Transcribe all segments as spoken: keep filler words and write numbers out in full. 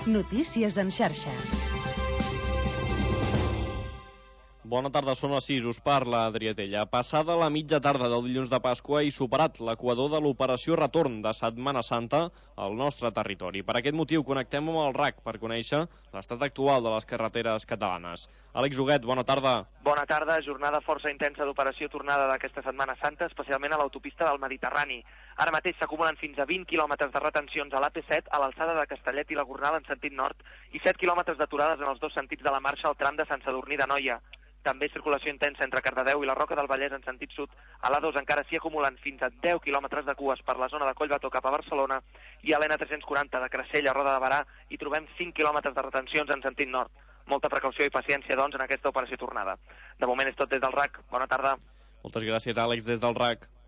Notícies en xarxa. Bona tarda, són les sis, us parla Adrià Tella. Passada la mitja tarda del dilluns de Pasqua i superat l'equador de l'operació retorn de Setmana Santa al nostre territori. Per aquest motiu connectem amb el R A C per conèixer l'estat actual de les carreteres catalanes. Àlex Huguet, bona tarda. Bona tarda, jornada força intensa d'operació tornada d'aquesta Setmana Santa, especialment a l'autopista del Mediterrani. Ara mateix s'acumulen fins a vint quilòmetres de retencions a l'A P set a l'alçada de Castellet i la Gornal en sentit nord i set quilòmetres d'aturades en els dos sentits de la marxa al tram de Sant Sadurní d'Anoia. També circulació intensa entre Cardedeu i la Roca del Vallès en sentit sud. A l'A dos encara s'hi acumulen fins a deu quilòmetres de cues per la zona de Collbató cap a Barcelona i a l'N tres-cents quaranta de Creixell a Roda de Barà hi trobem cinc quilòmetres de retencions en sentit nord. Molta precaució i paciència, doncs, en aquesta operació tornada. De moment és tot des del R A C. Bona tarda. Moltes gràcies, Àlex, des del R A C.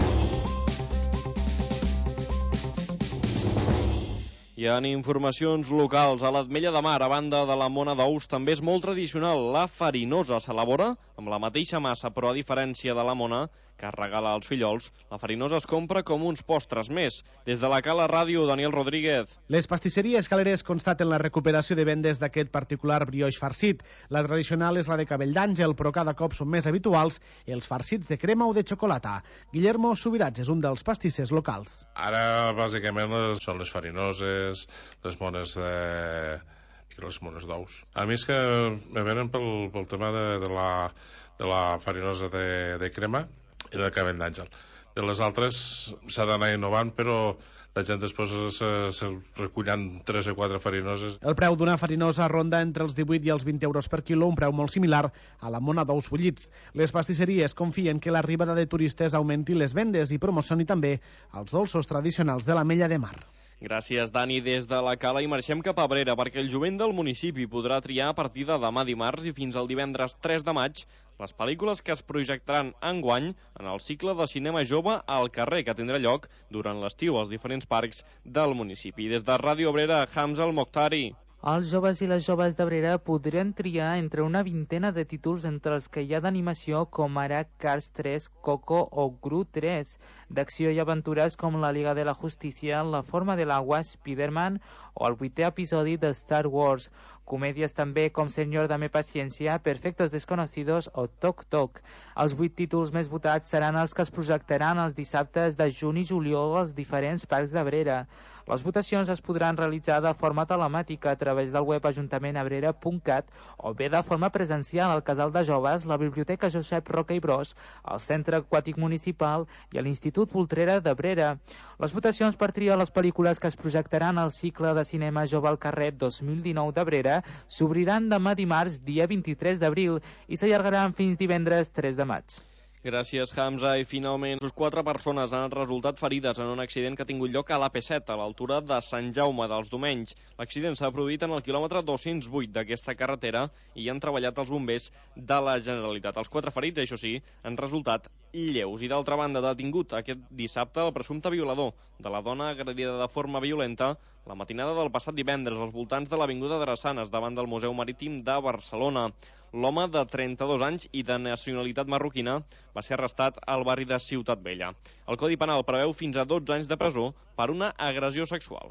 Hi ha informacions locals. A l'Ametlla de Mar, a banda de la mona d'ous, també és molt tradicional. La farinosa s'elabora amb la mateixa massa, però a diferència de la mona, que es regala als fillols, la farinosa es compra com uns postres més. Des de la Cala Ràdio, Daniel Rodríguez. Les pastisseries caleres constaten la recuperació de vendes d'aquest particular brioix farcit. La tradicional és la de cabell d'àngel, però cada cop són més habituals els farcits de crema o de xocolata. Guillermo Subirats és un dels pastissers locals. Ara, bàsicament, són les farinoses, les mones de... i les mones d'ous. A mi és que me venen pel, pel tema de, de, la, de la farinosa de, de crema i de cabell d'àngel. De les altres s'ha d'anar innovant, però la gent després se, se recullen tres o quatre farinoses. El preu d'una farinosa ronda entre els divuit i els vint euros per quilo, un preu molt similar a la mona d'ous bullits. Les pastisseries confien que l'arribada de turistes augmenti les vendes i promocioni també els dolços tradicionals de l'Ametlla de Mar. Gràcies, Dani. Des de la Cala i marxem cap a Abrera, perquè el jovent del municipi podrà triar a partir de demà dimarts i fins al divendres tres de maig les pel·lícules que es projectaran enguany en el cicle de cinema jove al carrer, que tindrà lloc durant l'estiu als diferents parcs del municipi. Des de Ràdio Abrera, Hamza El Mokhtari. Els joves i les joves d'Abrera podran triar entre una vintena de títols entre els que hi ha d'animació com ara Cars tres, Coco o Gru tres, d'acció i aventures com La Liga de la Justícia, La Forma de l'Agua, Spider-Man o el vuitè episodi de Star Wars. Comèdies també com Señor Dame Paciencia, Perfectos Desconocidos o Toc Toc. Els vuit títols més votats seran els que es projectaran els dissabtes de juny i juliol als diferents parcs d'Abrera. Les votacions es podran realitzar de forma telemàtica a través del web ajuntament-abrera punt cat o bé de forma presencial al Casal de Joves, la Biblioteca Josep Roca i Bros, al Centre Aquàtic Municipal i a l'Institut Voltrera d'Abrera. Les votacions per triar les pel·lícules que es projectaran al cicle de cinema jove al carrer dos mil dinou d'Abrera s'obriran demà dimarts, dia vint-i-tres d'abril, i s'allargaran fins divendres tres de maig. Gràcies, Hamza. I finalment, quatre persones han resultat ferides en un accident que ha tingut lloc a l'A P set, a l'altura de Sant Jaume dels Domenys. L'accident s'ha produït en el quilòmetre dos-cents vuit d'aquesta carretera i hi han treballat els bombers de la Generalitat. Els quatre ferits, això sí, han resultat lleus. I d'altra banda, detingut aquest dissabte el presumpte violador de la dona agredida de forma violenta la matinada del passat divendres als voltants de l'Avinguda Drassanes, davant del Museu Marítim de Barcelona. L'home de trenta-dos anys i de nacionalitat marroquina va ser arrestat al barri de Ciutat Vella. El Codi Penal preveu fins a dotze anys de presó per una agressió sexual.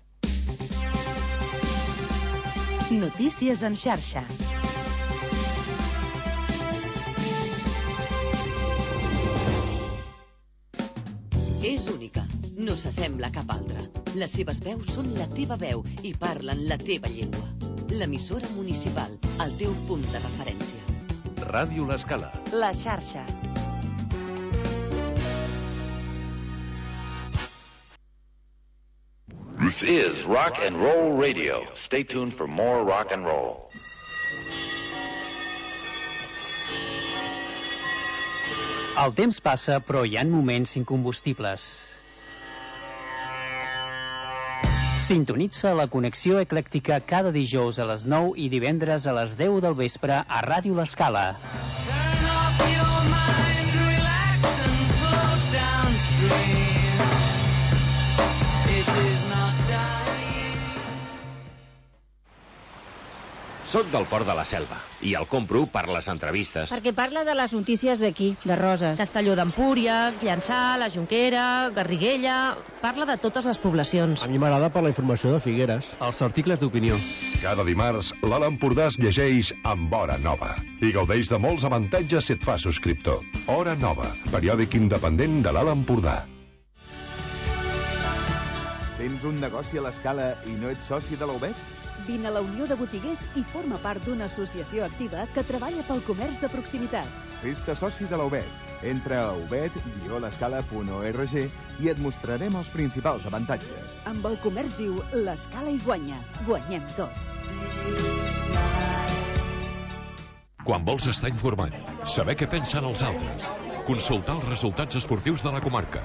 Notícies en xarxa. És única, no s'assembla a cap altra. Les seves veus són la teva veu i parlen la teva llengua. L'emissora municipal, el teu punt de referència. Ràdio L'Escala. La xarxa. This is Rock and Roll Radio. Stay tuned for more rock and roll. El temps passa, però hi ha moments incombustibles. Sintonitza la connexió eclèctica cada dijous a les nou i divendres a les deu del vespre a Ràdio L'Escala. Soc del Port de la Selva i el compro per les entrevistes. Perquè parla de les notícies d'aquí, de Roses. Castelló d'Empúries, Llançà, la Jonquera, Garriguella... Parla de totes les poblacions. A mi m'agrada per la informació de Figueres. Els articles d'opinió. Cada dimarts, l'Alt Empordà es llegeix amb Hora Nova i gaudeix de molts avantatges si et fa subscriptor. Hora Nova, periòdic independent de l'Alt Empordà. Tens un negoci a l'Escala i no ets soci de la U B E T? Vine a la Unió de Botiguers i forma part d'una associació activa que treballa pel comerç de proximitat. Fes-te soci de la U B E T. Entra a ubet guió l'escala punt org i et mostrarem els principals avantatges. Amb el comerç viu, l'Escala hi guanya. Guanyem tots. Quan vols estar informat, saber què pensen els altres, consultar els resultats esportius de la comarca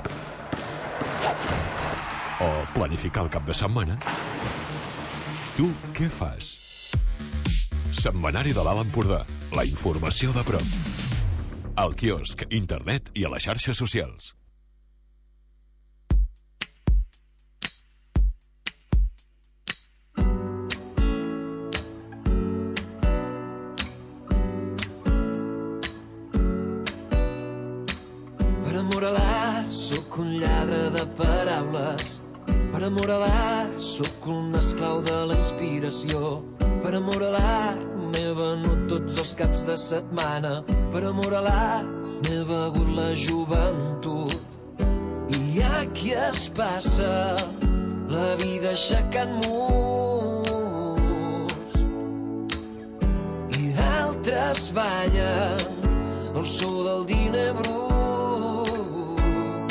o planificar el cap de setmana, tu què fas? Setmanari de l'Alt Empordà. La informació de prop. Al quiosc, internet i a les xarxes socials. Per amor a l'art, sóc un lladre de paraules. Per amor a l'art, sóc un esclau de la inspiració. Per amor a l'art, m'he venut tots els caps de setmana. Per amor a l'art, m'he begut la joventut. I hi ha qui es passa la vida aixecant murs i d'altres ballen el so del diner brut.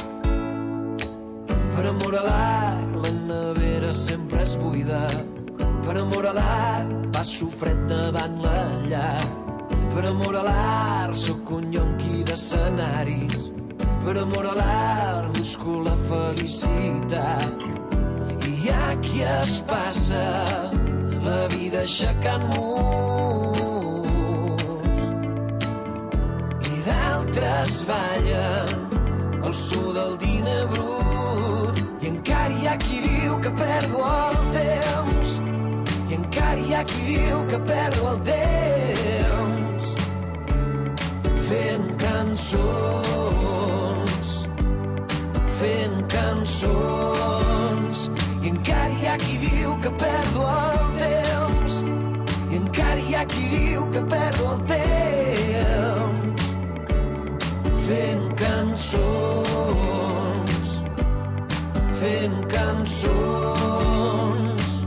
Per amor a l'art, la nevera sempre és buida. Per amor a l'art, passo fred davant la llar. Per amor a l'art, sóc un yonqui d'escenaris. Per amor a l'art, busco la felicitat. I hi ha qui es passa la vida aixecant murs i d'altres ballen el so del diner brut. I encara hi ha qui diu que perdo el temps. I encara hi ha qui diu que perdo el temps fent cançons, fent cançons. I encara hi ha qui diu que perdo el temps. I encara hi ha qui diu que perdo el temps fent cançons, fent cançons.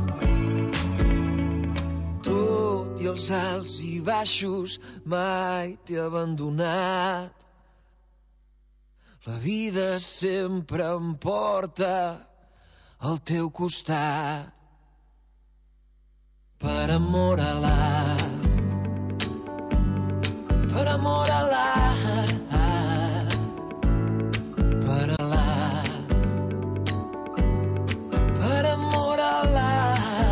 I els alts i baixos mai t'he abandonat. La vida sempre em porta al teu costat. Per amor a l'art, per amor a l'art, per a l'art, per amor a l'art.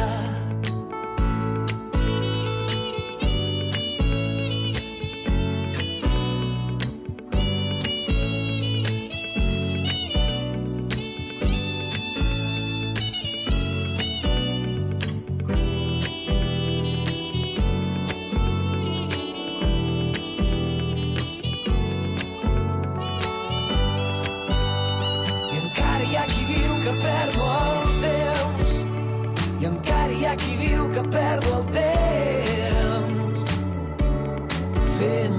Qui diu que perdo el temps fent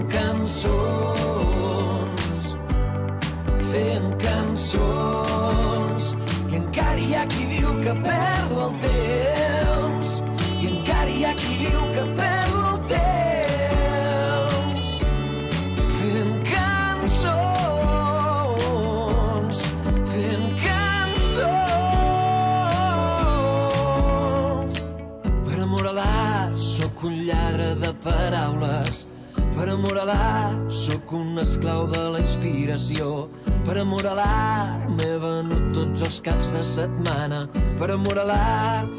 cançons, fent cançons. I encara hi ha qui diu que perdo el temps. I encara hi ha qui diu que perdo el temps fent cançons, fent cançons. Per amor a l'art, sóc un lladre de paraules. Per amor a l'art, sóc un esclau de la inspiració. Per amor a l'art, m'he venut tots els caps de setmana. Per amor a l'art.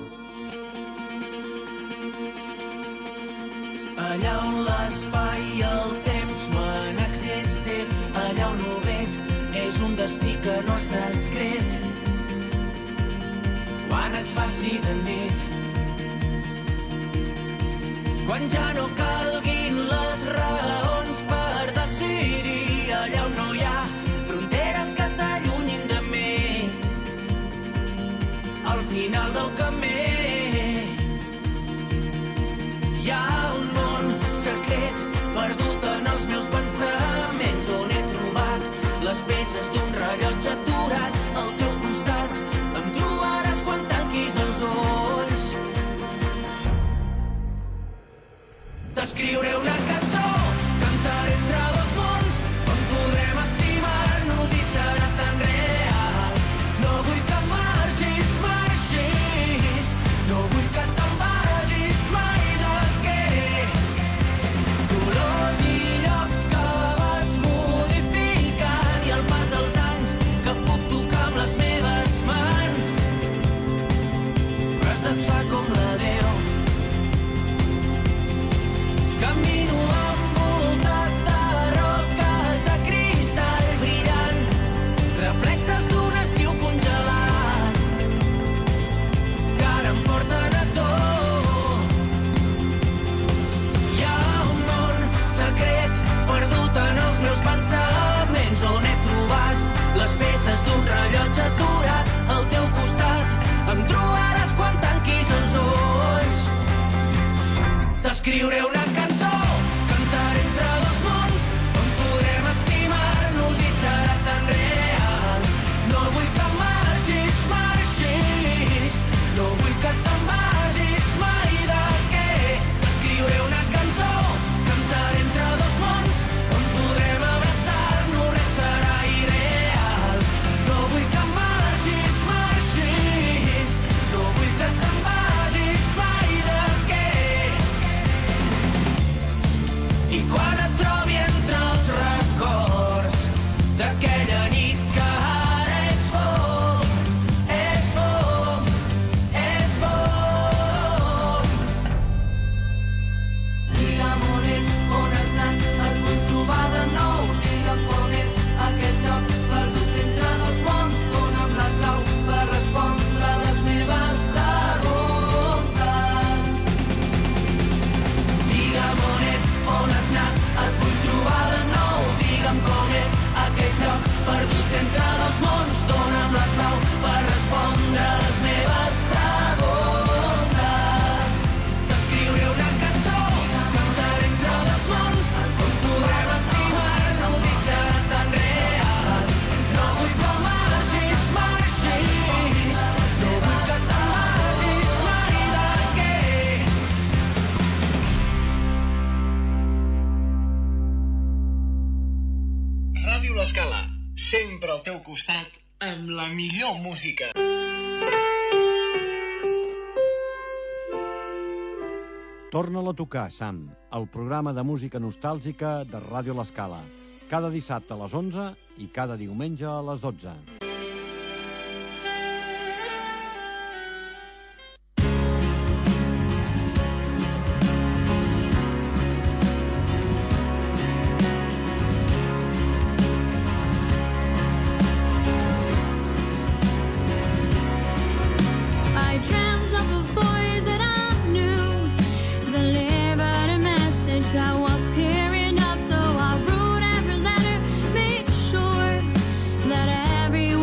Allà on l'espai i el temps no han existit, allà on l'U B E T és un destí que no està escrit. Quan es faci de nit, quan ja no calguin les raons per decidir, allà on no hi ha fronteres que t'allunyin de mi, al final del camí hi ha un món secret perdut en els meus pensaments, on he trobat les peces d'un rellotge aturat al teu costat. Em trobaràs quan tanquis els ulls. T'escriuré una cançó, cantaré entre dos mons, on podrem estimar-nos i serà tan real. No vull que marxis, marxis, no vull que te'n vagis mai d'aquí. Colors i llocs que vas modificant i el pas dels anys que puc tocar amb les meves mans, però es desfà com l'adéu. Camino envoltat de roques de cristall brillant, reflexes d'un estiu congelat que ara em porten a tu. Hi ha un món secret perdut en els meus pensaments, on he trobat les peces d'un rellotge aturat al teu costat. Em trobaràs quan tanquis els ulls. T'escriuré una cançó, cantaré entre dos mons, on podrem estimar-nos i serà tan real. No vull que marxis, marxis, no vull que te'n vagis mai d'aquí. T'escriuré una cançó, cantaré entre dos mons, on podrem abraçar-nos, res serà ideal. No vull que marxis, marxis, no vull que te'n vagis mai d'aquí. I quan et trobi entre els records d'aquella nit que ara és fum, és fum, és fum. Digue'm on ets, on has anat, et vull trobar de nou. Digue'm com és aquest lloc perdut entre dos mons. Dóna'm la clau per respondre les meves preguntes. Digue'm on ets, on has anat, et vull trobar de nou. Digue'm com és aquest lloc perdut entre dos mons. Dóna'm la clau per respondre les meves preguntes. T'escriuré una cançó, cantaré entre dos mons, on podrem estimar-nos i serà tan real. No vull que marxis, marxis, no vull que te'n vagis mai d'aquí. Ràdio L'Escala, sempre al teu costat, amb la millor música. Torna-la a tocar, Sam, el programa de música nostàlgica de Ràdio L'Escala. Cada dissabte a les onze i cada diumenge a les dotze. I dreamt of a voice that I knew delivered a message that was clear enough, so I wrote every letter, made sure that everyone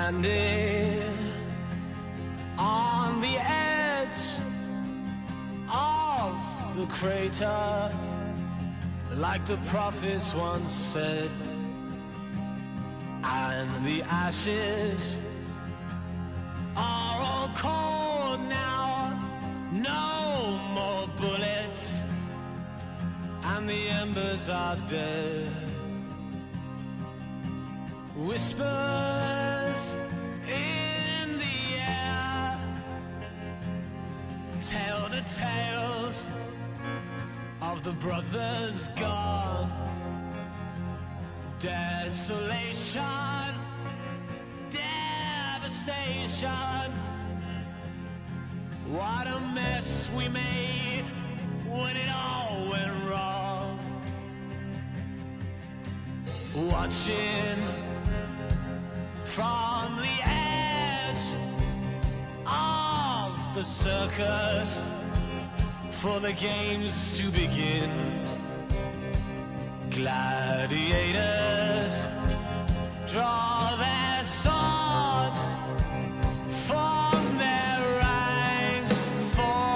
Standing on the edge of the crater, like the prophets once said, and the ashes are all cold now, no more bullets, and the embers are dead. Whispers in the air tell the tales of the brothers gone. Desolation, devastation. What a mess we made when it all went wrong. Watching from the edge of the circus for the games to begin. Gladiators draw their swords, form their ranks for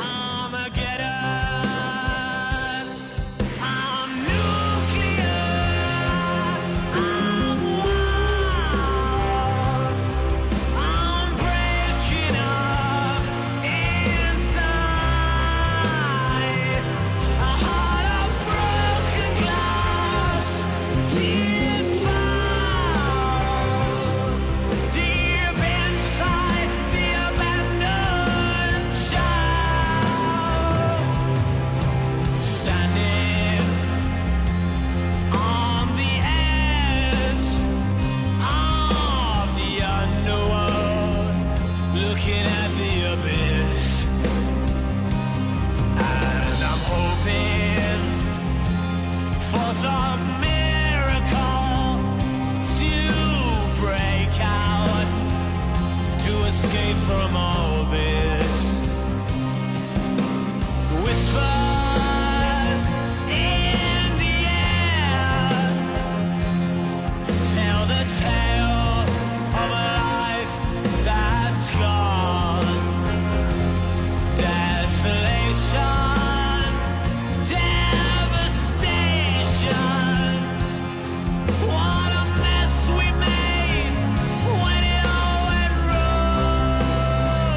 Armageddon. I'm nuclear, I'm wild, I'm breaking up inside. A heart of broken glass, deep foul, deep inside the abandoned child. Standing on the edge of the underworld, looking at the abyss, and I'm hoping for some miracle to break out, to escape from all this. Whispers in the air tell the tale of a life that's gone. Desolation, devastation. What a mess we made when it all went wrong.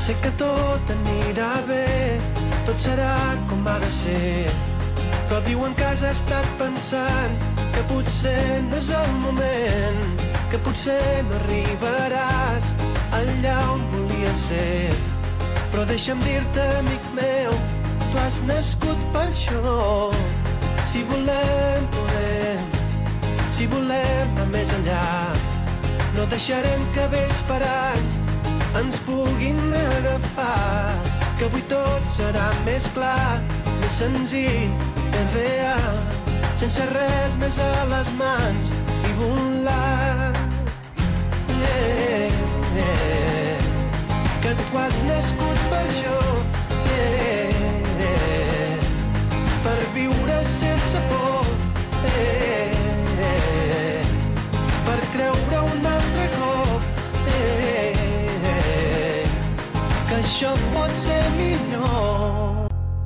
Sé que tot anirà bé, tot serà com ha de ser. Però diuen que has estat pensant que potser no és el moment, que potser no arribaràs allà on volies ser. Però deixa'm dir-te, amic meu, tu has nascut per això. Si volem, podem, si volem anar més enllà. No deixarem que vells paranys ens puguin agafar, que avui tot serà més clar, més senzill, més real, sense res més a les mans i volar. Yeah, yeah. Que tu has nascut per això, yeah, yeah. Per viure sense por, yeah, yeah. Per creure un altre cop, yeah, yeah. Que això pot ser millor.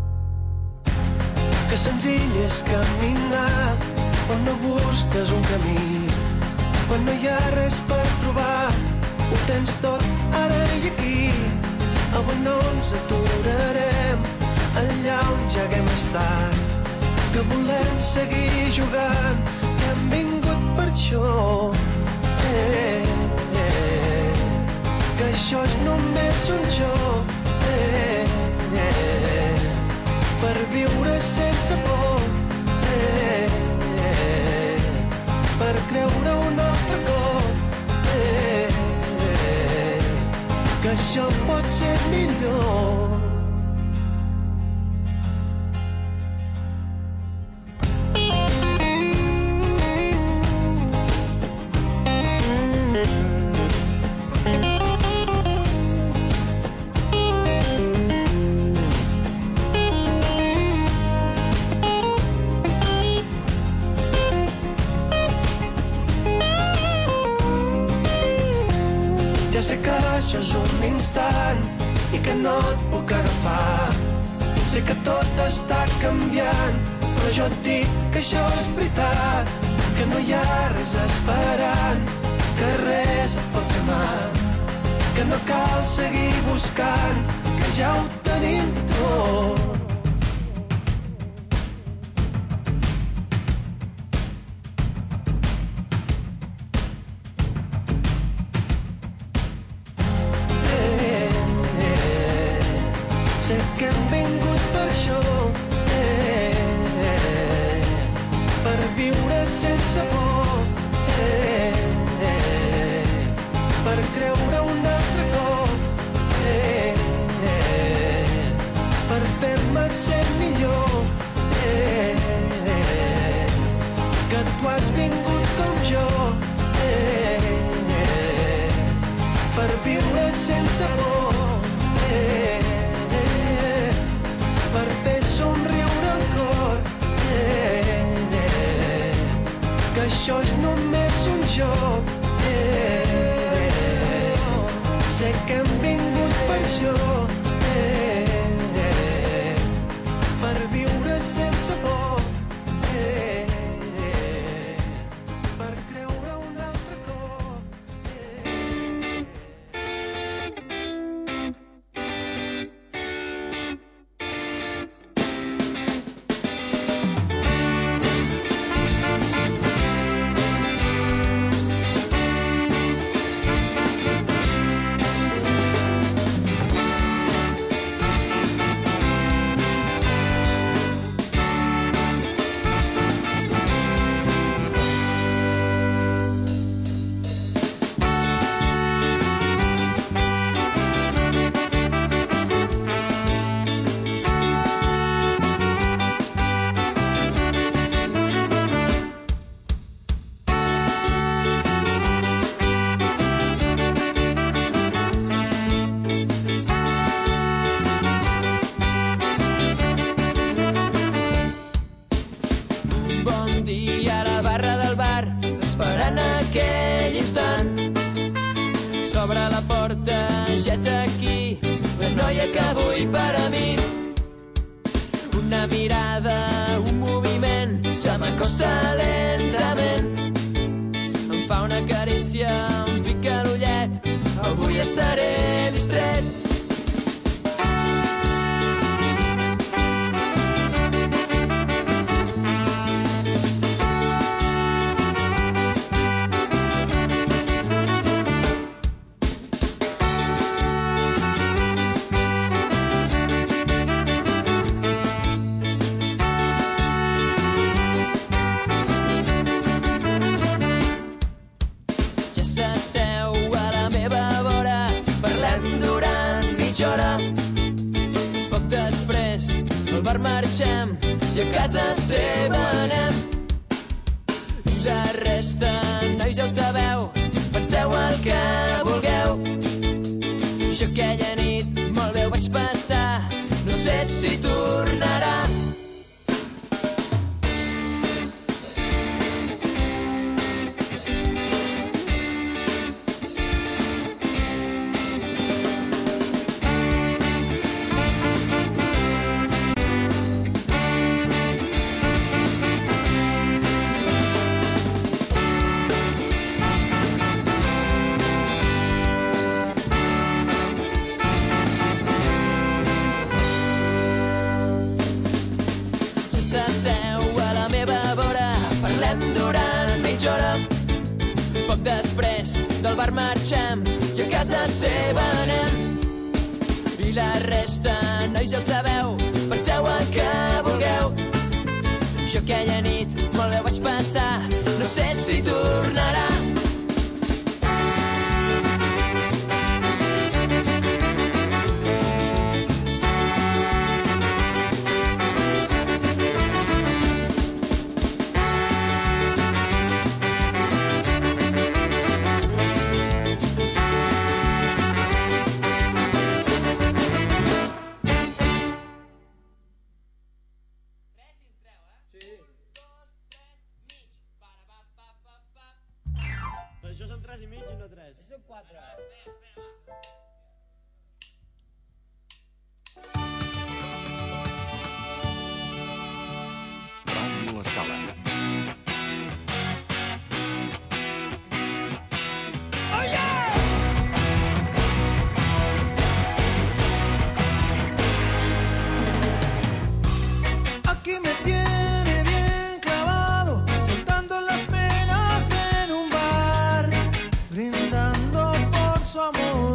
Que senzill és caminar quan no busques un camí, quan no hi ha res per trobar, ho tens tot ara i aquí. Avui no ens aturarem allà on ja haguem estat, que volem seguir jugant, que hem vingut per això. Eh, eh, que això és només un joc, eh, eh, per viure sense por, eh, eh, per creure un altre cop, eh, eh, que això pot ser millor. Això és un instant i que no et puc agafar. Sé que tot està canviant, però jo et dic que això és veritat, que no hi ha res esperant, que res et pot fer mal, que no cal seguir buscant, que ja ho tenim tot. Això és només un joc, eh, eh. Sé que hem vingut per això, eh, eh. Per viure sense por, eh, eh. Per creure un altre cop, eh. S'obre la porta, ja és aquí, la noia que vull per a mi. Una mirada, un moviment, se m'acosta lentament. Em fa una carícia, em pica l'ullet, avui estaré estret. bar marxem i a casa seva anem. I la resta, nois, ja ho sabeu, penseu el que vulgueu. Jo aquella nit molt bé ho vaig passar, no sé si tornarà. Del bar marxem i a casa seva anem. I la resta, nois, ja ho sabeu, penseu el que vulgueu. Jo aquella nit molt bé ho vaig passar, no sé si tornarà. Això són tres i mig i no tres. Això són quatre. Ràdio L'Escala. Oh yeah! Aquí me tiene bien clavado, soltando las penas en un bar, brindando por su amor.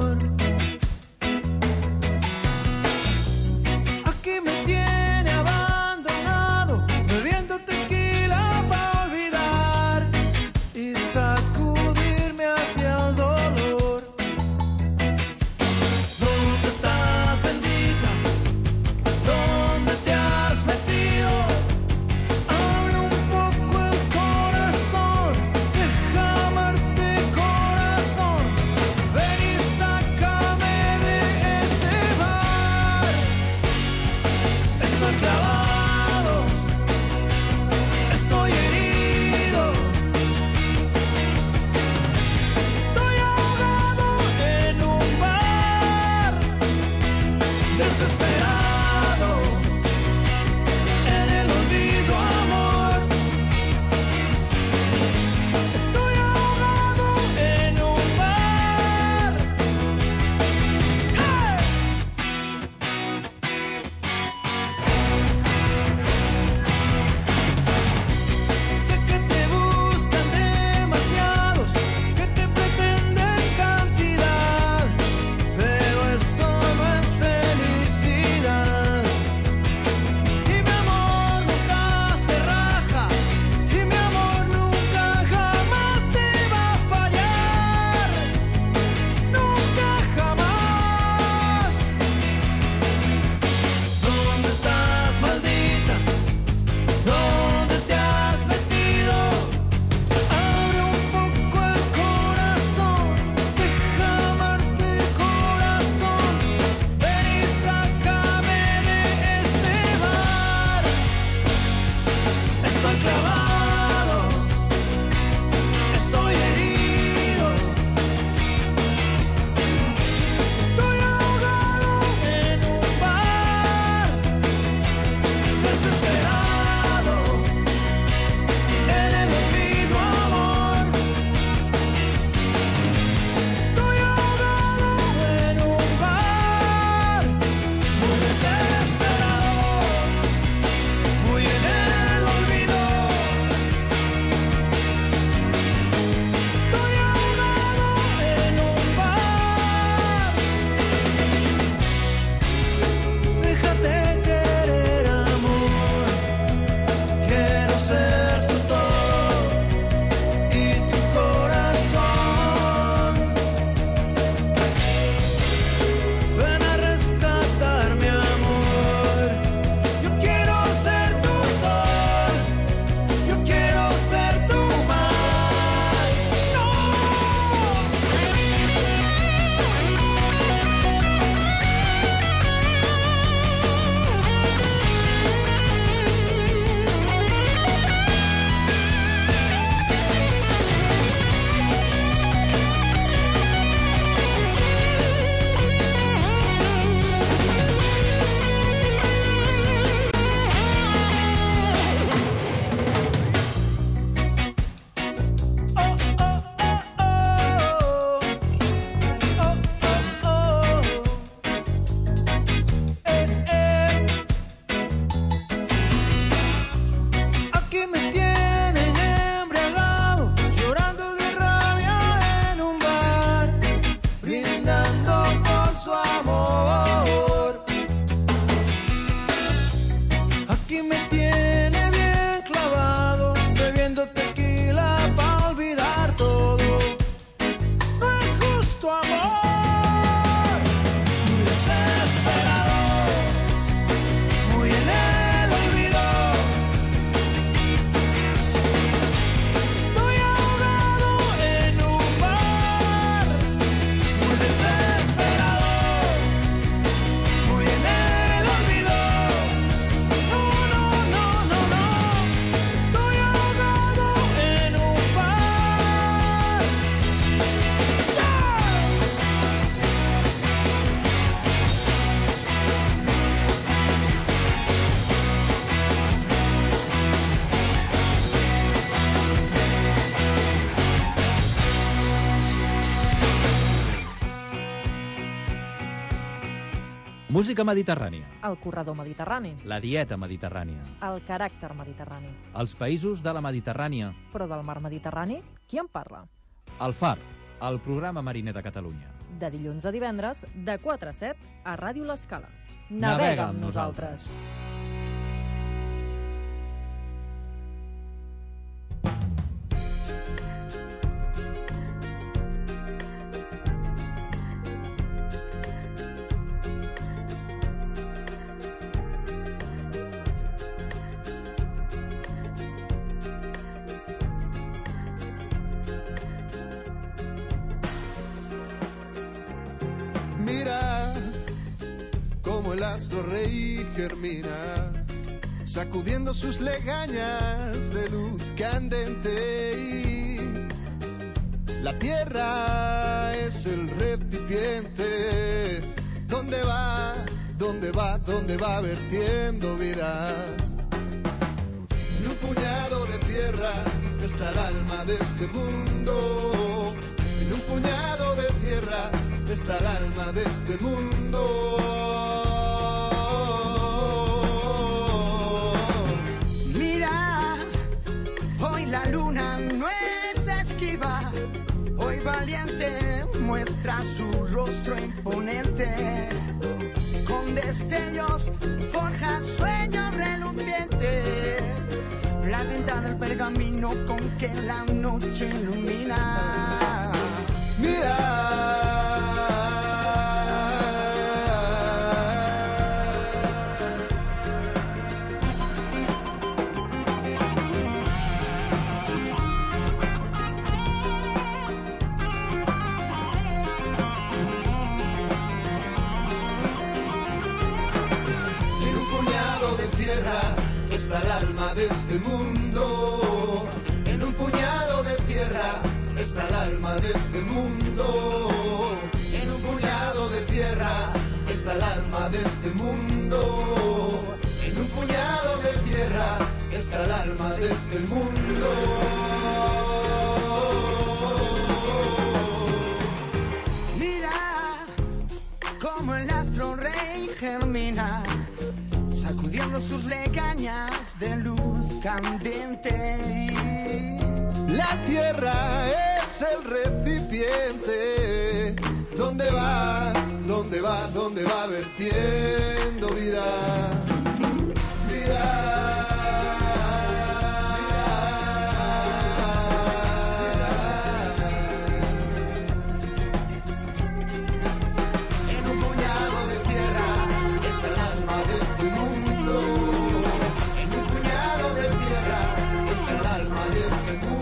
su amor. Aquí me tiene bien clavado, bebiendo tequila para olvidar todo. No es justo, amor, muy desesperado, muy en el olvido. Estoy ahogado en un bar, muy desesperado, muy en el olvido. No, no, no, no, no. Estoy ahogado en un bar. Música mediterrània, El corredor mediterrani, la dieta mediterrània, el caràcter mediterrani. els països de la Mediterrània, Però del mar Mediterrani, qui en parla? el Far, el programa mariner de Catalunya. De dilluns a divendres, de quatre a set, a Ràdio L'Escala. Navega Navega amb amb nosaltres. Mira cómo el astro rey germina, sacudiendo sus legañas de luz candente. Y la tierra es el recipiente donde va, donde va, donde va vertiendo vida. En un puñado de tierra está el alma de este mundo. En un puñado de tierra está el alma de este mundo. Mira, hoy la luna no es esquiva, hoy valiente muestra su rostro imponente. Con destellos forja sueños relucientes, la tinta del pergamino con que la noche ilumina. Mira, en un puñado de tierra está el alma de este mundo. En un puñado de tierra está el alma de este mundo. En un puñado de tierra está el alma de este mundo. En un puñado de tierra está el alma de este mundo. Mira cómo el astro rey germina, sacudiendo sus legañas de luz candente. La tierra es el recipiente donde va, donde va, donde va vertiendo vida. Vida. En un puñado de tierra está el alma de este mundo. En un puñado de tierra está el alma de este mundo.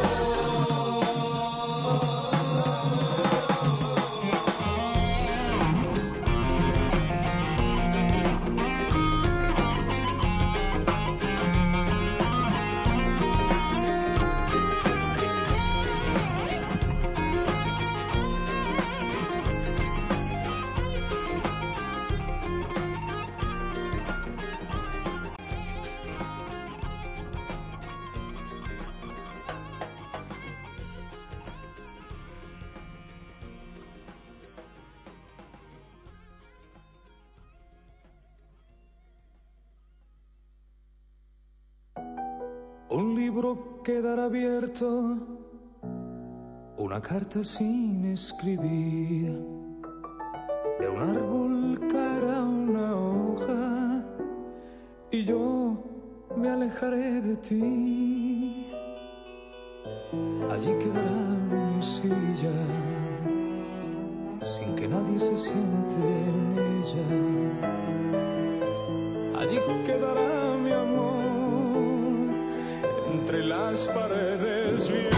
Un libro quedará abierto, una carta sin escribir, de ti. Allí quedará mi silla, sin que nadie se siente en ella. Allí quedará mi amor, entre las paredes viejas.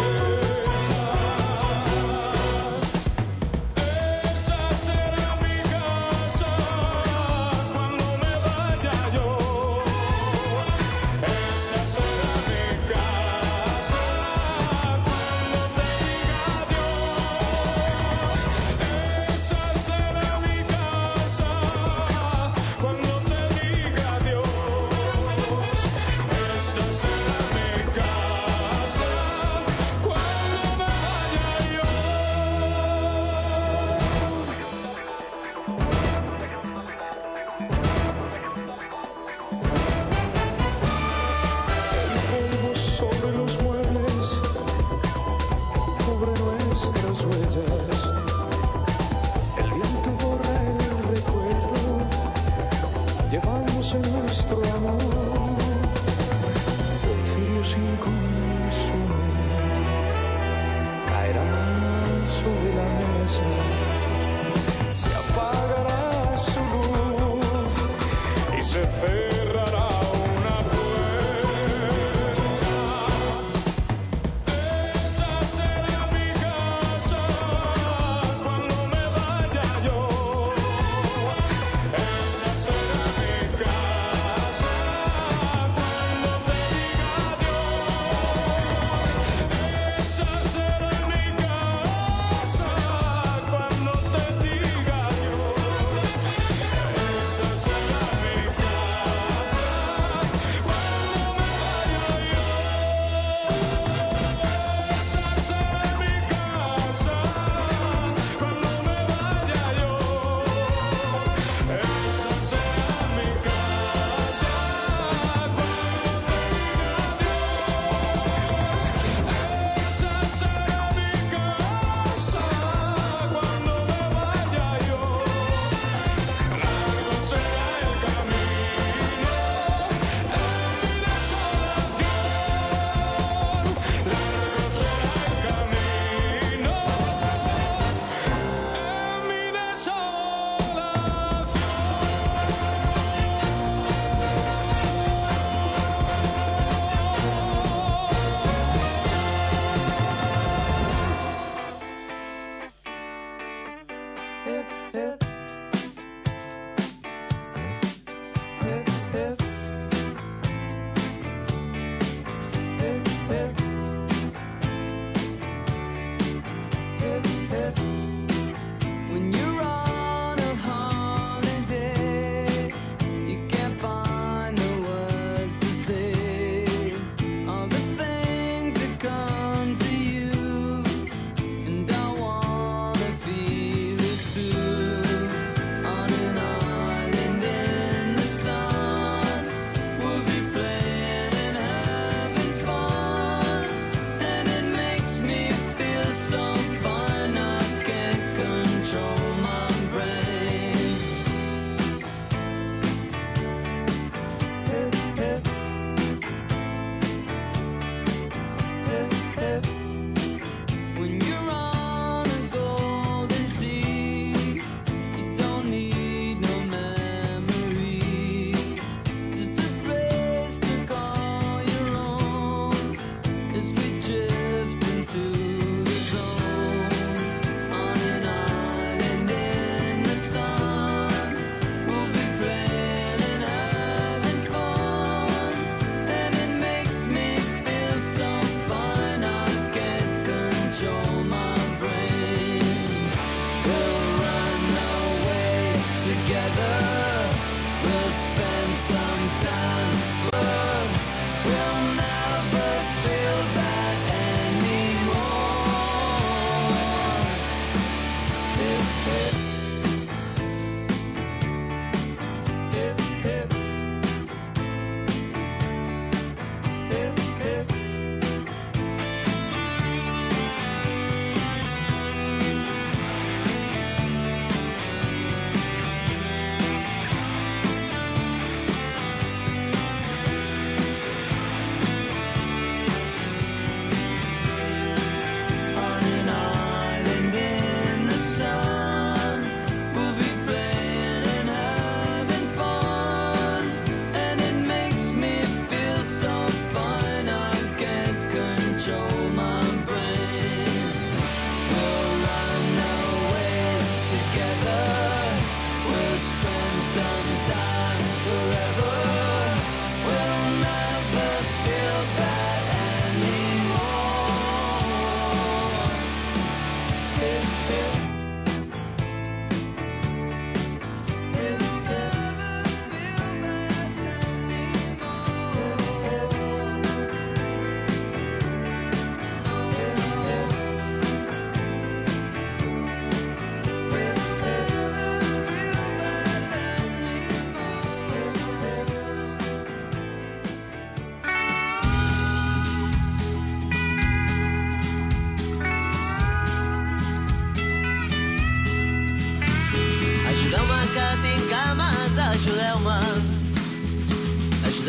When you're on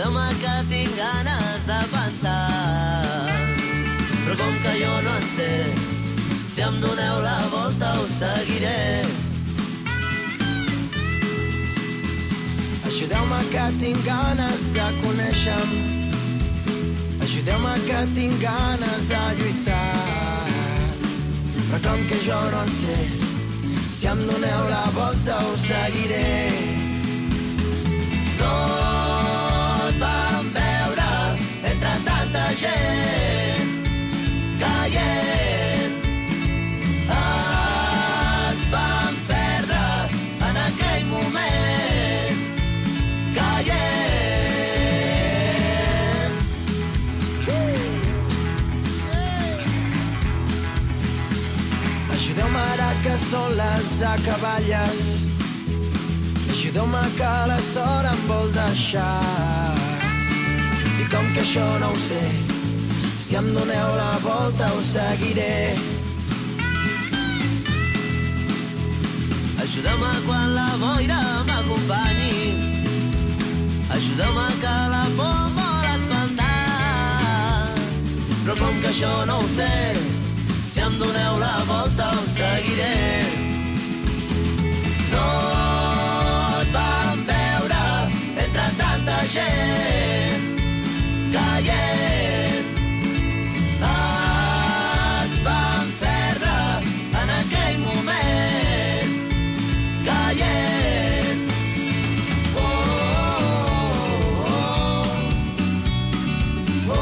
Ajudeu-me que tinc ganes de pensar. Però com que jo no en sé, si em doneu la volta us seguiré. Ajudeu-me que tinc ganes de conèixer-me. Ajudeu-me que tinc ganes de lluitar. Però com que jo no en sé, si em doneu la volta us seguiré. No et vam veure entre tanta gent caient. Et vam perdre en aquell moment caient. Ajudeu-me ara que són les acaballes. Ajudeu-me que la sort em vol deixar. I com que això no ho sé, si em doneu la volta us seguiré. Ajudeu-me quan la boira m'acompanyi. Ajudeu-me que la por em vol espantar. Però com que això no ho sé, si em doneu la volta us seguiré. No et vam veure entre tanta gent caient. Et vam perdre en aquell moment caient. Oh, oh, oh. Oh,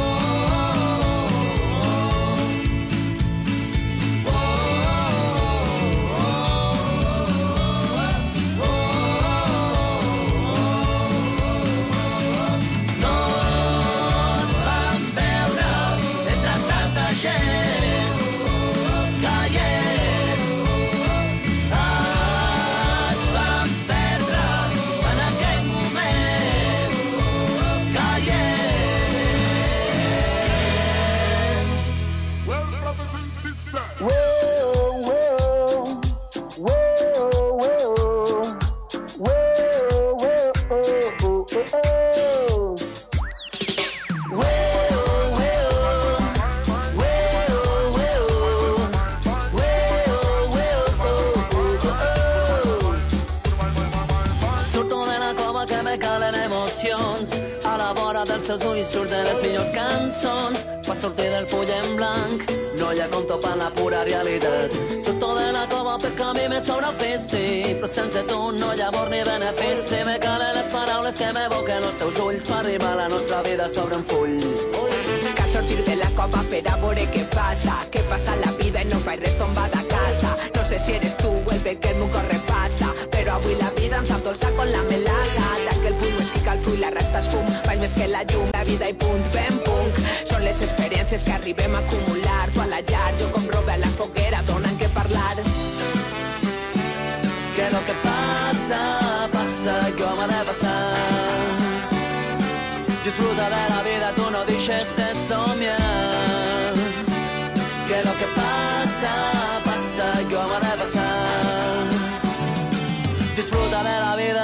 a la vora dels seus ulls surten les millors cançons. Per sortir del full en blanc no hi ha com topar la pura realitat. Surto de la cova perquè a mi me sobra ofici, però sense tu no hi ha amor ni benefici. Me calen les paraules que m'evoquen els teus ulls per arribar a la nostra vida sobre un full. Cal sortir de la cova per a veure què passa, què passa a la vida i no faig res tombat a casa. No sé si eres tu el bé que el meu cor repassa, però avui la vida em sap dolça con la melassa. D'aquell full m'ho estic al full, la resta és fum. Vaig més que la llum, la vida i punt, ben punk. Són les experiències que arribem a acumular. Tu a la llar, jo com roba a la foguera, donen que parlar. Que lo que passa, passa, com ha de passar. Disfruta de la vida, tu no deixes de somiar. Que lo que passa, passa, com ha de passar. Disfruta de la vida.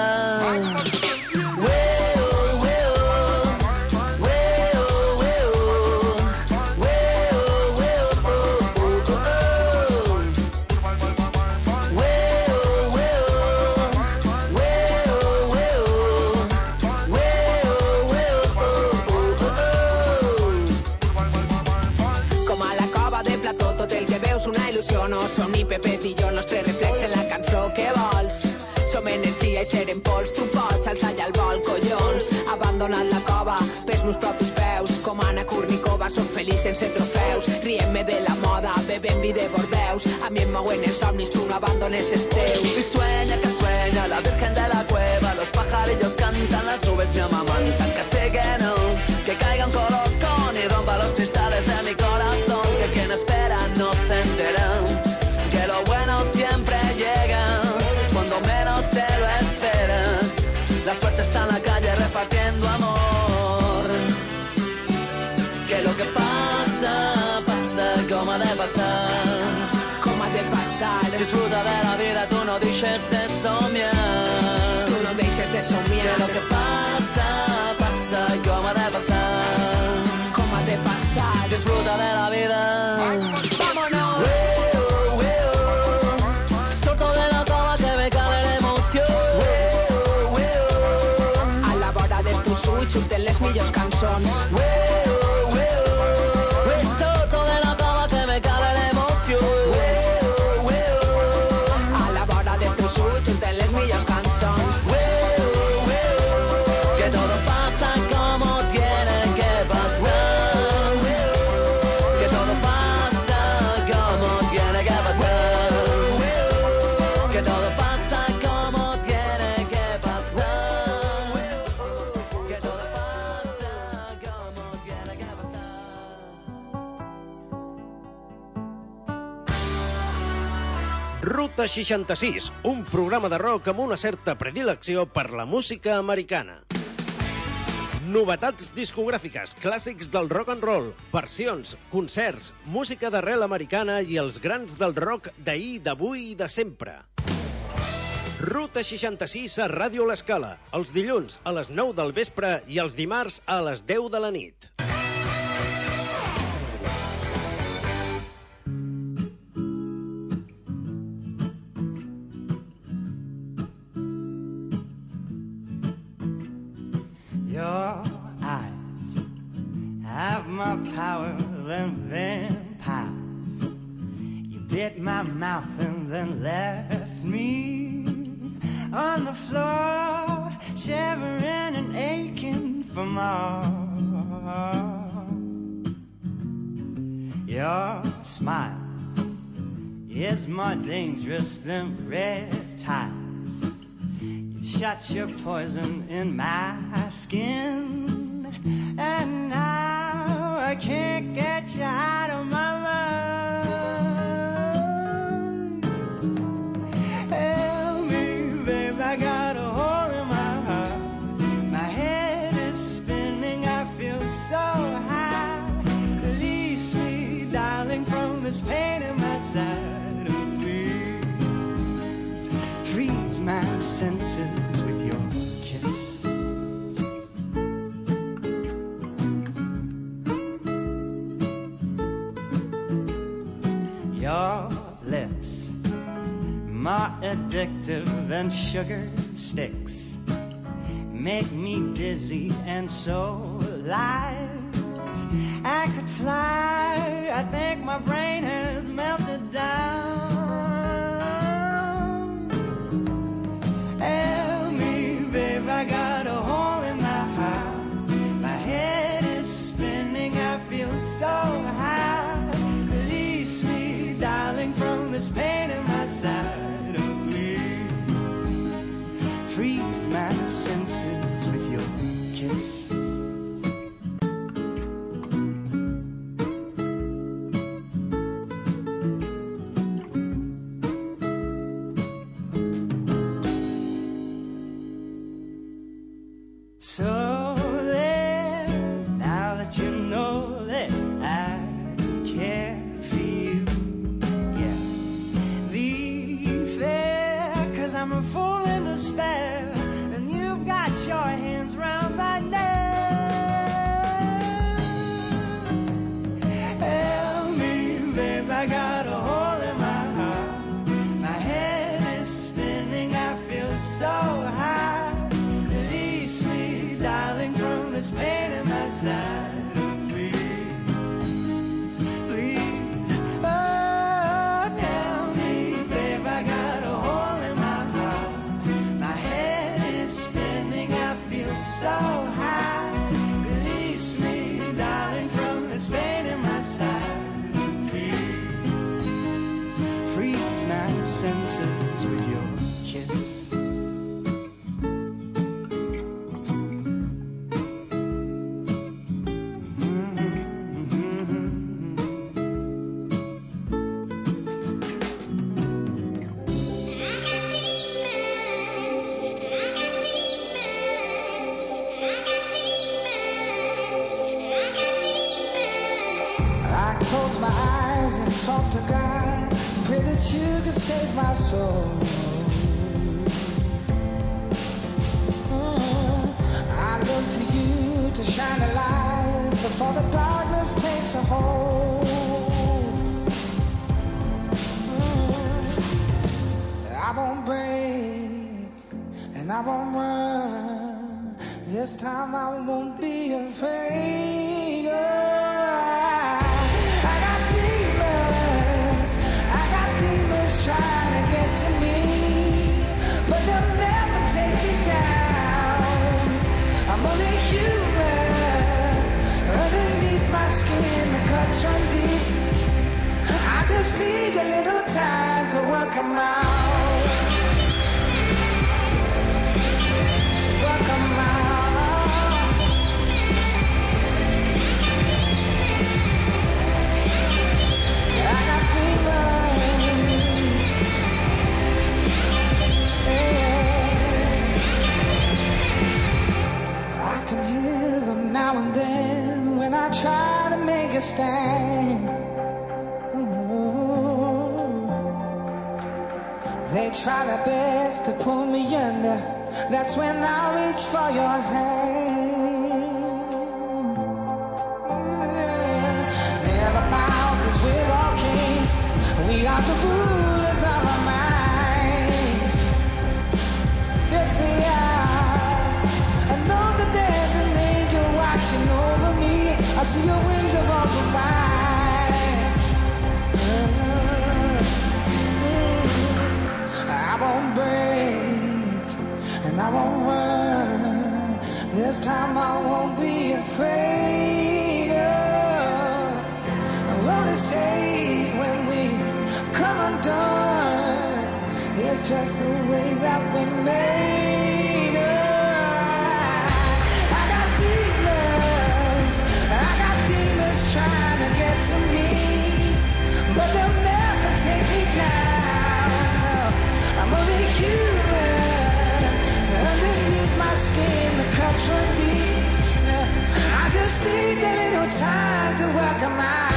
Una il·lusió, no som ni Pepet i jo, el nostre reflex en la cançó. Què vols? Som energia i serem pols, tu pots alçar ja el vol, collons. Abandonat la cova pels meus propis peus, com Anna Kournikova, soc feliç sense trofeus. Riem-me de la moda, bebem vi de bordeus. A mi em mouen els somnis, tu no abandones els teus. Y sueña que sueña la virgen de la cueva, los pajarillos cantan, las nubes me amamantan. Que sé que no, que caiga un colocón y rompa los cristales de mi corazón. Que quien espera no se entera, que lo bueno siempre llega cuando menos te lo esperas. La suerte está en la calle repartiendo amor. Que lo que pasa, pasa como ha de pasar. Como ha de pasar. Disfruta de la vida, tú no deixes de somiar. Tú no deixes de somiar. Que lo que pasa, pasa pasa como ha de pasar. Como ha de pasar. Disfruta de la vida. Vámonos. Weo, weo. Sorto de la cama que me cae la emoción. Weo, weo. A la vora de tus ulls surten les millors cançons. Weo, weo. Sorto de la cama que me cae la emoción. Weo, weo. A la vora de tus ulls surten les millors cançons. Weo, weo. Que todo pasa como tiene que pasar. Weo. Que todo pasa como tiene que pasar. Weo. Que todo pasa como tiene que pasar. Weo. Que todo pasa como tiene que pasar. Ruta seixanta-sis, un programa de rock amb una certa predilecció per la música americana. Novetats discogràfiques, clàssics del rock and roll, versions, concerts, música d'arrel americana i els grans del rock d'ahir, d'avui i de sempre. Ruta seixanta-sis a Ràdio L'Escala, els dilluns a les nou del vespre i els dimarts a les deu de la nit. Your eyes have more power than vampires. You bit my mouth and then left me on the floor, shivering and aching for more. Your smile is more dangerous than red tide. Shut your poison in my skin, and now I can't get you out of my mind. Help me, babe, I got a hole in my heart. My head is spinning, I feel so high. Release me, darling, from this pain in my side. Freeze my senses with your kiss. Your lips, more addictive than sugar sticks, make me dizzy and so alive. I could fly, I think my brain has melted down. Help me, babe, I got a hole in my heart. My head is spinning, I feel so high. Release me, darling, from this pain in my side. Oh, please, freeze my senses with your kiss. So then, now that you know that I care for you, yeah, be fair, 'cause I'm a fool in despair, and you've got your hands round my neck. Help me, babe, I got a hole in my heart. My head is spinning, I feel so high. Release me, darling, from this pain in my side. Please, please, oh, tell me, babe, I got a hole in my heart. My head is spinning, I feel so high. Release me, darling, from this pain in my side. Please, freeze my senses with your kiss. Close my eyes and talk to God. Pray that you could save my soul. Mm, I look to you shine a light before the darkness takes a hold. Mm. I won't break and I won't run. This time I won't be afraid. Oh, I, I got demons, I got demons trying to get to me, but they'll never take me down. I'm only human, underneath my skin the cuts run deep. I just need a little time to work 'em out, to work 'em out. I got demons, yeah. I can hear them now and then when I try to make a stand. Ooh. They try their best to pull me under. That's when I reach for your hand. Yeah. Never bow, 'cause we're all kings. We are the rulers of our minds. Yes, we are. I know that there's an angel watching over me. I see your wings of open wide. Mm-hmm. I won't break and I won't run. This time I won't be afraid. Oh, I'm only safe when we come undone. It's just the way that we made it. I got demons, I got demons trying to get to me, but they'll never take me down. I'm only human, so underneath my skin the cuts run deep. I just need a little time to work 'em out.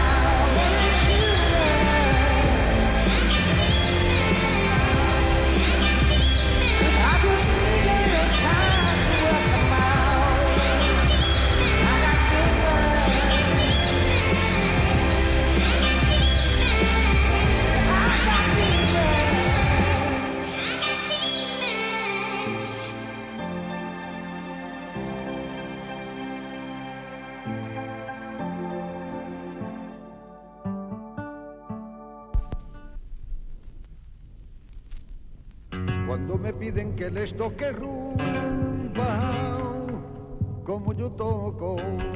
Cuando me piden que les toque rumba, como yo toco,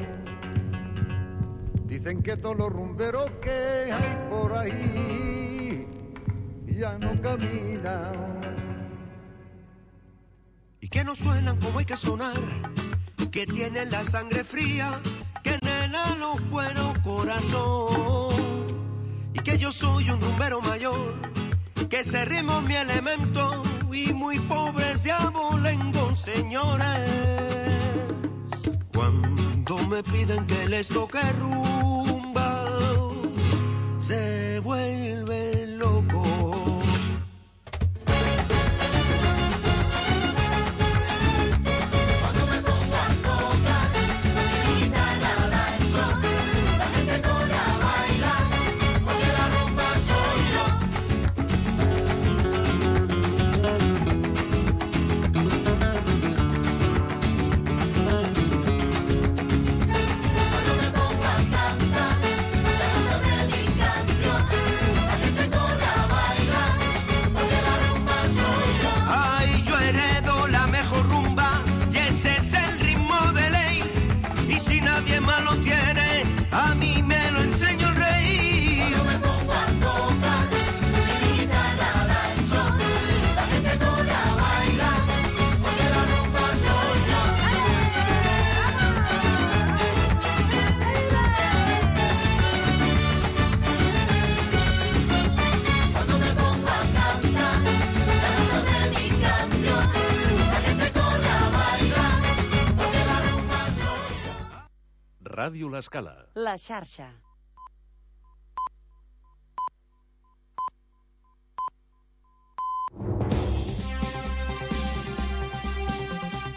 dicen que todos los rumberos que hay por ahí ya no caminan. Y que no suenan como hay que sonar, que tienen la sangre fría, que nena los buenos corazón. Y que yo soy un rumbero mayor, que ese ritmo es mi elemento, y muy pobres de abolengo, señores. Cuando me piden que les toque rumba, se vuelven locos. Ràdio L'Escala. La xarxa.